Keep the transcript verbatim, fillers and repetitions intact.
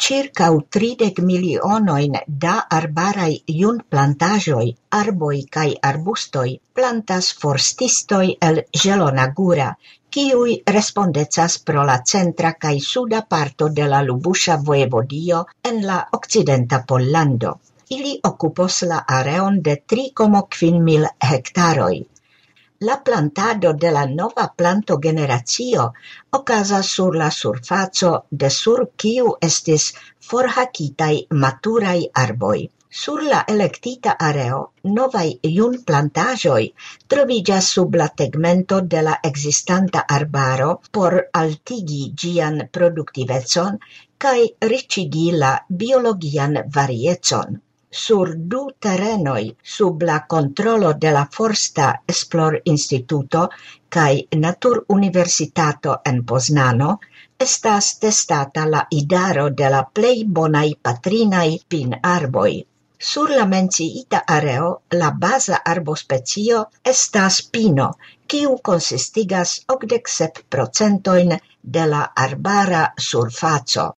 circa tridek milionojn da arbaraj junplantaĵoj, arboj kaj arbustoj plantas forstistoj el Ĵelonagura, kiuj respondecas pro la centra kaj suda parto de la Lubuŝa vojevodio en la okcidenta Pollando. Ili okupos la areon de tri koma kvin mil hektaroj. La plantado de la nova plantogeneracio okazas sur la surfaco de sur kiu estis forhakitaj maturaj arboj. Sur la elektita areo, novaj junplantaĵoj troviĝas sub la tegmento de la ekzistanta arbaro por altigi ĝian produktivecon kaj riĉigi la biologian variecon. Sur du terenoj sub la kontrolo de la Forsta Esplorinstituto kaj Naturuniversitato en Poznano estas testata la idaro de la plej bonaj patrinaj pinarboj. Sur la menciita areo la baza arbospecio estas pino, kiu konsistigas okdek sep procentojn de la arbara surfaco.